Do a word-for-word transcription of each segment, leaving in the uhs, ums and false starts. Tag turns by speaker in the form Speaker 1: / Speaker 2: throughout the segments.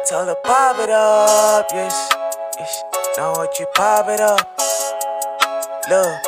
Speaker 1: told her pop it up, yes, yes. Now what you pop it up? Look,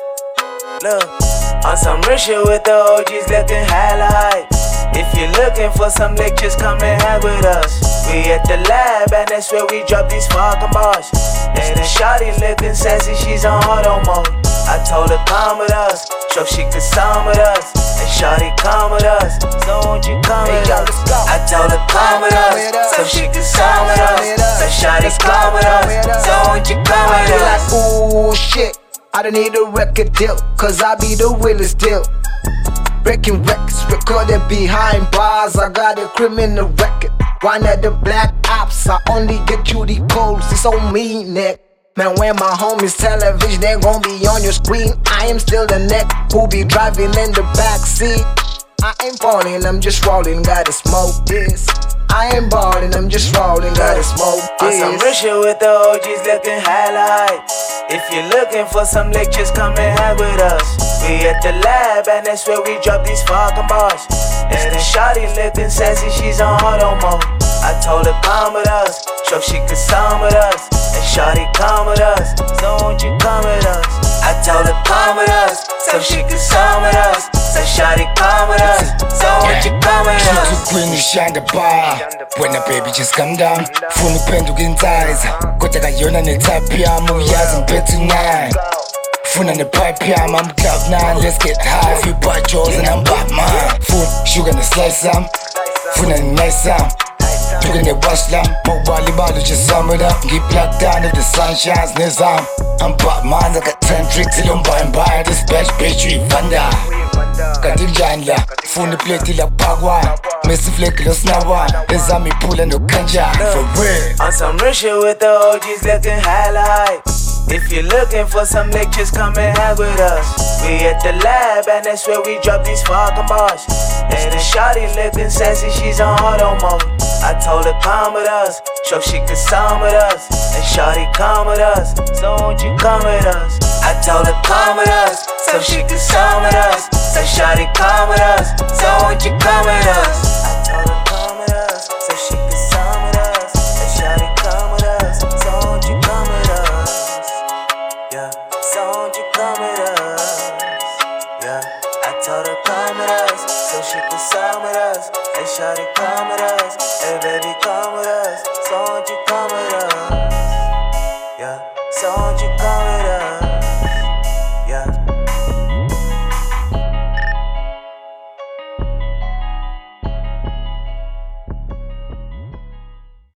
Speaker 1: look. On some real shit with the O Gs looking hella hype. If you're looking for some lectures, come and hang with us. We at the lab and that's where we drop these fucking bars. And the shawty looking sassy, she's on auto mode. I told her come with us, so she could song with us. And shawty come with us, so won't you come with us? I told her come with us, so she could song with us. So shawty come with us, so won't you come with us?
Speaker 2: Ooh shit, I don't need a record deal, cause I be the realest deal. Breaking records, recorded behind bars, I got a criminal record. One of the black ops, I only get you the codes, it's on me, neck. Man, when my homies television, they gon' be on your screen. I am still the neck who be driving in the backseat. I ain't falling, I'm just rolling, gotta smoke this. I ain't ballin', I'm just rolling, gotta smoke this.
Speaker 1: On some real shit with the O Gs looking hella hype. If you're looking for some lectures, come and hang with us. We at the lab and that's where we drop these fucking bars. And the shawty looking sassy, she's on auto mode. I told her come with us, so she could song with us. And shawty come with us, so won't you come with us? I told her come with us, so she could song with us. So shawty come with us, so won't you come with us?
Speaker 3: She too green, you shine the bar. When the baby just come down, phone upenduka insize. Kodwa kayona ne-type yami uyazi ngiphethe nine. Funa ne-pipe yami, I'm cloud nine, let's get high. Few bajos and I'm Batman. Food, sugar ne-slice yami, funa ne-nice yami. Duke ne-wash lam, mawali balu just sum it up. Get plugged down if the sun shines nizam. I'm Batman, I got ten tricks till I'm buying by. Dispatch battery Vanda. Kanti njani la, funa iplate la bhagwan. Messi flick lo snawan, ezami phula no kanjani. For real.
Speaker 1: On some real shit with the O Gs looking hella hype. If you're looking for some lectures, come and hang with us. We at the lab and that's where we drop these fucking bars. And the shawty looking sassy, she's on auto mode. I told her come with us, so she could song with us. And shawty come with us, so won't you come with us? I told her come with us, so she could song with us. So shawty come with us, so won't you come with us? I told her come with us, so she could song with us. And shawty come with us, so won't you come with us? Yeah, so won't you come with us? Yeah, I told her come with us, so she could song with us. And shawty come with us, and baby come with us, so won't you come with us? Yeah, so won't you come with us?